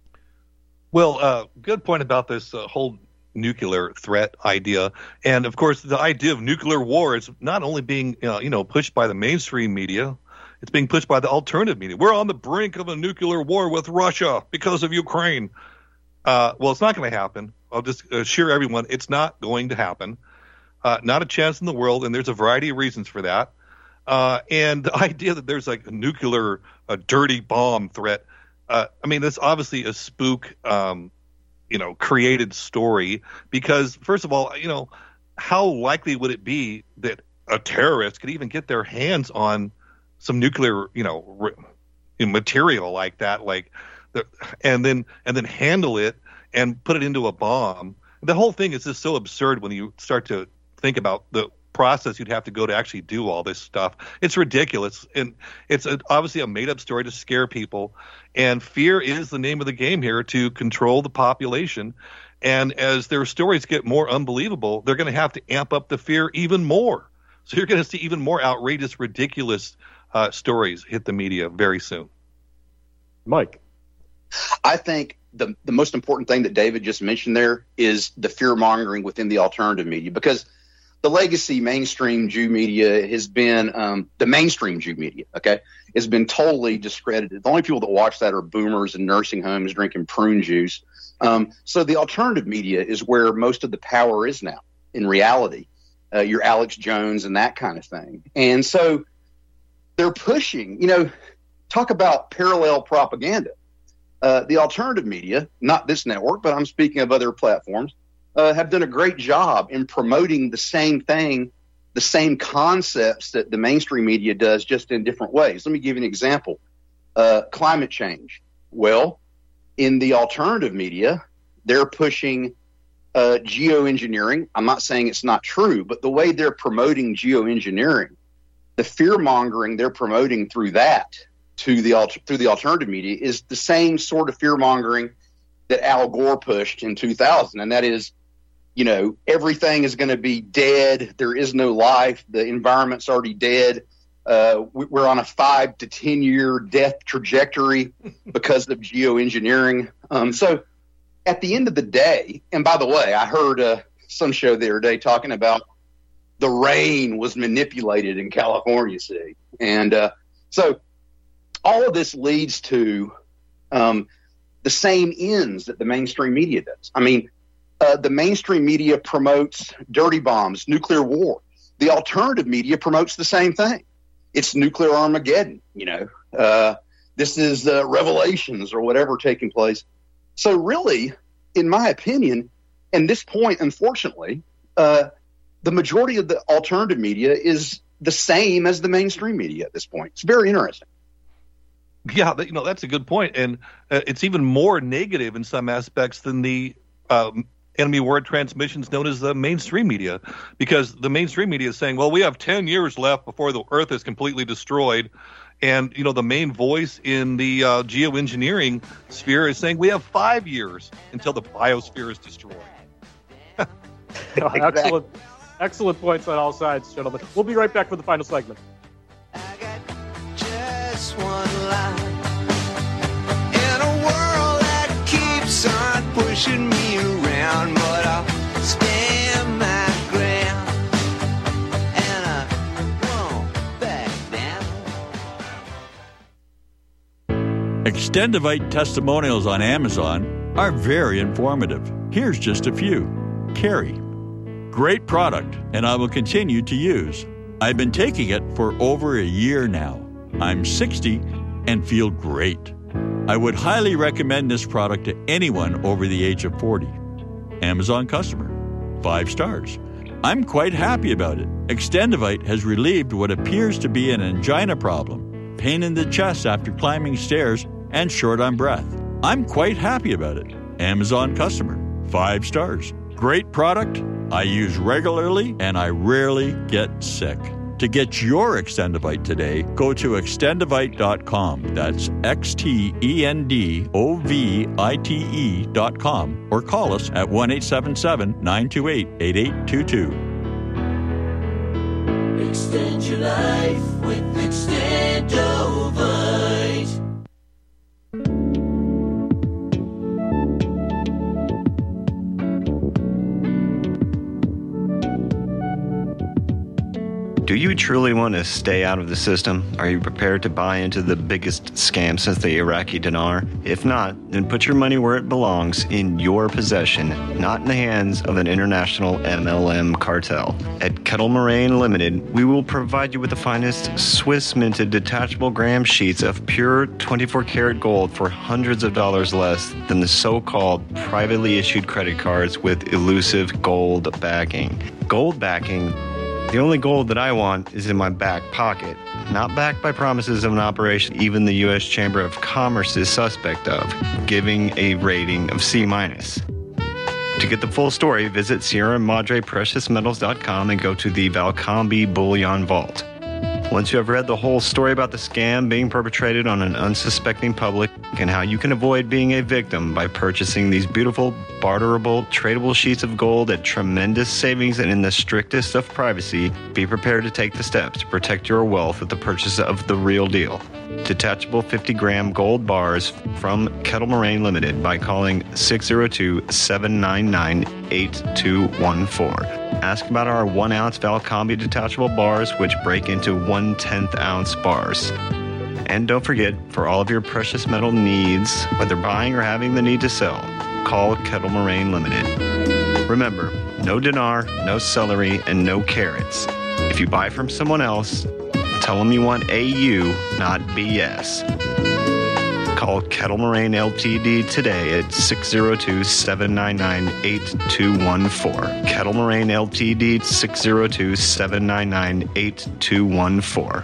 Well, good point about this whole nuclear threat idea. And, of course, the idea of nuclear war is not only being pushed by the mainstream media, it's being pushed by the alternative media. We're on the brink of a nuclear war with Russia because of Ukraine. Well, it's not going to happen. I'll just assure everyone it's not going to happen. Not a chance in the world, and there's a variety of reasons for that. And the idea that there's like a dirty bomb threat, that's obviously a spook, created story because, first of all, how likely would it be that a terrorist could even get their hands on some nuclear, material like that, and then handle it and put it into a bomb? The whole thing is just so absurd when you start to think about the process you'd have to go to actually do all this stuff. It's ridiculous, and it's obviously a made-up story to scare people, and fear is the name of the game here to control the population. And as their stories get more unbelievable, they're going to have to amp up the fear even more. So you're going to see even more outrageous, ridiculous stories hit the media very soon. Mike? I think the most important thing that David just mentioned there is the fear-mongering within the alternative media, because the legacy mainstream Jew media has been the mainstream Jew media, has been totally discredited. The only people that watch that are boomers in nursing homes drinking prune juice. So the alternative media is where most of the power is now, in reality. Your Alex Jones and that kind of thing. And so they're pushing, talk about parallel propaganda. The alternative media, not this network, but I'm speaking of other platforms, have done a great job in promoting the same thing, the same concepts that the mainstream media does, just in different ways. Let me give you an example. Climate change. Well, in the alternative media, they're pushing geoengineering. I'm not saying it's not true, but the way they're promoting geoengineering, the fear-mongering they're promoting through that through the alternative media is the same sort of fear-mongering that Al Gore pushed in 2000, and that is, everything is going to be dead. There is no life. The environment's already dead. We're on a 5 to 10 year death trajectory because of geoengineering. So at the end of the day, and by the way, I heard some show the other day talking about the rain was manipulated in California City. And so all of this leads to the same ends that the mainstream media does. The mainstream media promotes dirty bombs, nuclear war. The alternative media promotes the same thing. It's nuclear Armageddon, this is Revelations or whatever taking place. So really, in my opinion, and this point, unfortunately, the majority of the alternative media is the same as the mainstream media at this point. It's very interesting. Yeah, that's a good point. And it's even more negative in some aspects than the enemy word transmissions known as the mainstream media, because the mainstream media is saying, well, we have 10 years left before the Earth is completely destroyed. And, the main voice in the geoengineering sphere is saying we have 5 years until the biosphere is destroyed. Excellent points on all sides, gentlemen. We'll be right back for the final segment. Just one line in a world that keeps on pushing me around, but I'll stand my ground and I won't back down. Extendivite testimonials on Amazon are very informative. Here's just a few. Carrie. Great product, and I will continue to use. I've been taking it for over a year now. I'm 60 and feel great. I would highly recommend this product to anyone over the age of 40. Amazon customer. 5 stars. I'm quite happy about it. Extendivite has relieved what appears to be an angina problem, pain in the chest after climbing stairs, and short on breath. I'm quite happy about it. Amazon customer. 5 stars. Great product. I use regularly, and I rarely get sick. To get your Extendivite today, go to extendivite.com. That's XTENDOVITE.com, or call us at 1-877-928-8822. Extend your life with Extendovite. Do you truly want to stay out of the system? Are you prepared to buy into the biggest scam since the Iraqi dinar? If not, then put your money where it belongs, in your possession, not in the hands of an international MLM cartel. At Kettle Moraine Limited, we will provide you with the finest Swiss-minted detachable gram sheets of pure 24-karat gold for hundreds of dollars less than the so-called privately issued credit cards with elusive gold backing. Gold backing? The only gold that I want is in my back pocket, not backed by promises of an operation even the U.S. Chamber of Commerce is suspect of, giving a rating of C-. To get the full story, visit Sierra Madre PreciousMetals.com and go to the Valcambi Bullion Vault. Once you have read the whole story about the scam being perpetrated on an unsuspecting public and how you can avoid being a victim by purchasing these beautiful, barterable, tradable sheets of gold at tremendous savings and in the strictest of privacy, be prepared to take the steps to protect your wealth with the purchase of the real deal. Detachable 50-gram gold bars from Kettle Moraine Limited by calling 602-799-8214. Ask about our 1-ounce Valcambi detachable bars, which break into 1/10-ounce bars. And don't forget, for all of your precious metal needs, whether buying or having the need to sell, call Kettle Moraine Limited. Remember, no dinar, no celery, and no carrots. If you buy from someone else, tell them you want AU, not BS. Call Kettle Moraine Ltd. today at 602-799-8214. Kettle Moraine Ltd. 602-799-8214.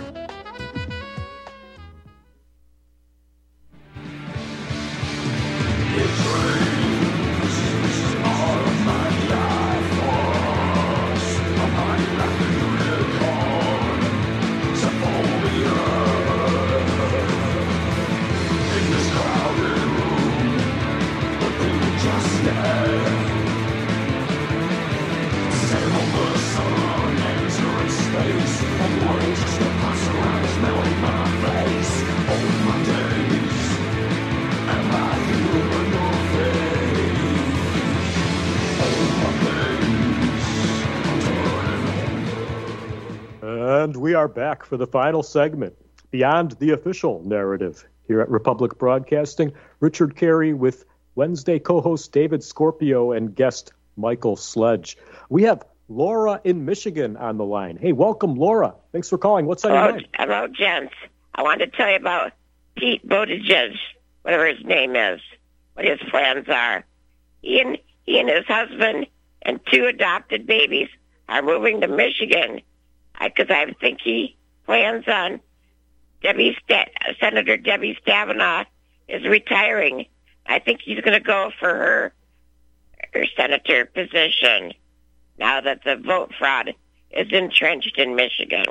And we are back for the final segment, Beyond the Official Narrative, here at Republic Broadcasting. Richard Carey with Wednesday co-host David Scorpio and guest Michael Sledge. We have Laura in Michigan on the line. Hey, welcome, Laura. Thanks for calling. What's on your mind? Hello, gents. I wanted to tell you about Pete Buttigieg, whatever his name is, what his plans are. He and his husband and 2 adopted babies are moving to Michigan because I think he plans on Senator Debbie Stabenow is retiring. I think he's going to go for her senator position now that the vote fraud is entrenched in Michigan.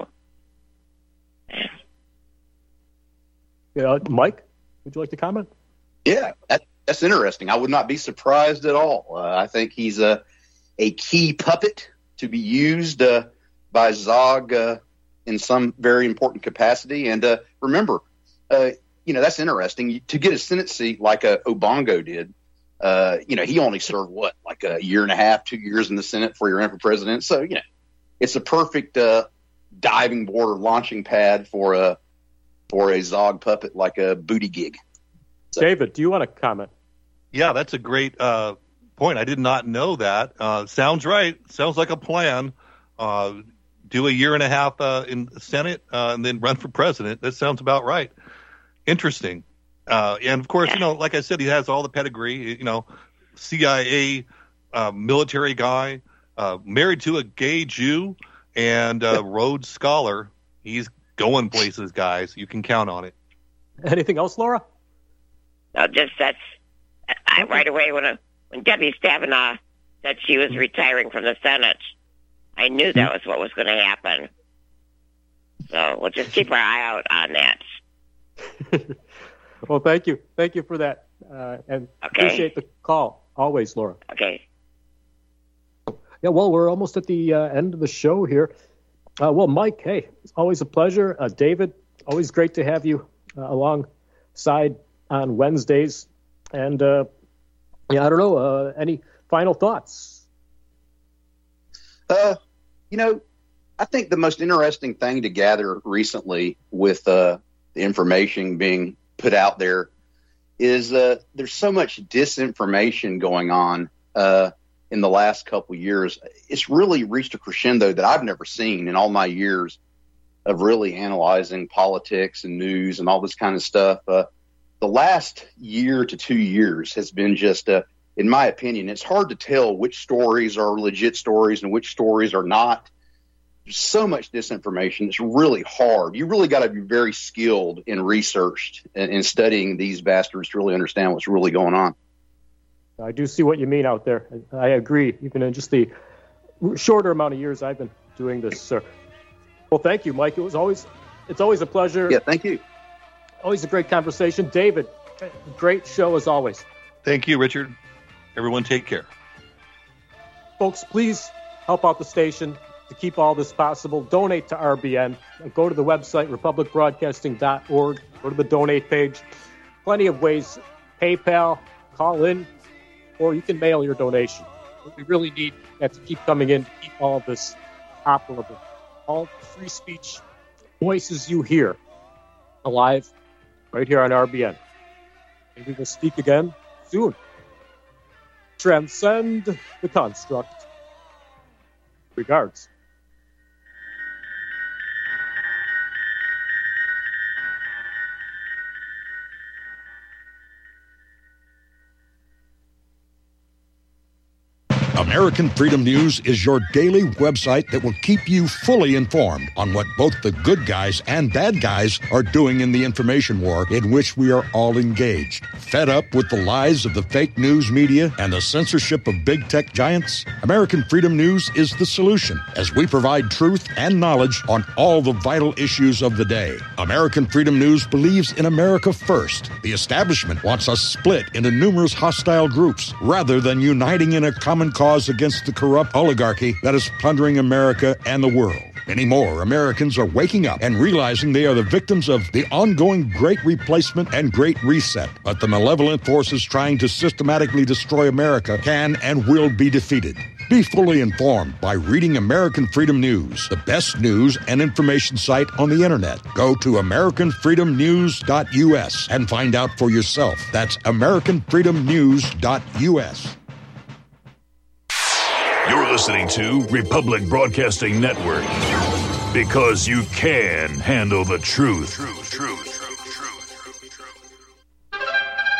Yeah, Mike, would you like to comment? Yeah, that's interesting. I would not be surprised at all. I think he's a key puppet to be used by Zog in some very important capacity. And remember, that's interesting. To get a Senate seat like Obongo did, he only served like a year and a half, 2 years in the Senate before he ran for president. So, it's a perfect diving board or launching pad for a Zog puppet like a booty gig. So. David, do you want to comment? Yeah, that's a great point. I did not know that. Sounds right. Sounds like a plan. Do a year and a half in the Senate and then run for president. That sounds about right. Interesting. And, of course, like I said, he has all the pedigree, CIA military guy, married to a gay Jew, and Rhodes Scholar. He's going places, guys. You can count on it. Anything else, Laura? No, just I right away when Debbie Stabenow said she was retiring from the Senate, I knew that was what was going to happen. So we'll just keep our eye out on that. Well, thank you. Thank you for that. And appreciate the call. Always, Laura. Okay. Yeah, well, we're almost at the end of the show here. Well, Mike, hey, it's always a pleasure. David, always great to have you alongside on Wednesdays. And, I don't know, any final thoughts? I think the most interesting thing to gather recently with the information being put out there is there's so much disinformation going on in the last couple of years. It's really reached a crescendo that I've never seen in all my years of really analyzing politics and news and all this kind of stuff. The last year to 2 years has been just, in my opinion, it's hard to tell which stories are legit stories and which stories are not. There's so much disinformation. It's really hard. You really got to be very skilled in research and in studying these bastards to really understand what's really going on. I do see what you mean out there. I agree, even in just the shorter amount of years I've been doing this, sir. Well, thank you, Mike. It's always a pleasure. Yeah, thank you. Always a great conversation. David, great show as always. Thank you, Richard. Everyone take care. Folks, please help out the station to keep all this possible. Donate to RBN. Go to the website, republicbroadcasting.org. Go to the donate page. Plenty of ways. PayPal, call in, or you can mail your donation. We really need that to keep coming in to keep all of this operable. All the free speech voices you hear alive right here on RBN. And we will speak again soon. Transcend the construct. Regards. American Freedom News is your daily website that will keep you fully informed on what both the good guys and bad guys are doing in the information war in which we are all engaged. Fed up with the lies of the fake news media and the censorship of big tech giants? American Freedom News is the solution as we provide truth and knowledge on all the vital issues of the day. American Freedom News believes in America first. The establishment wants us split into numerous hostile groups rather than uniting in a common cause against the corrupt oligarchy that is plundering America and the world. Many more Americans are waking up and realizing they are the victims of the ongoing Great Replacement and Great Reset. But the malevolent forces trying to systematically destroy America can and will be defeated. Be fully informed by reading American Freedom News, the best news and information site on the internet. Go to AmericanFreedomNews.us and find out for yourself. That's AmericanFreedomNews.us. You're listening to Republic Broadcasting Network, because you can handle the truth.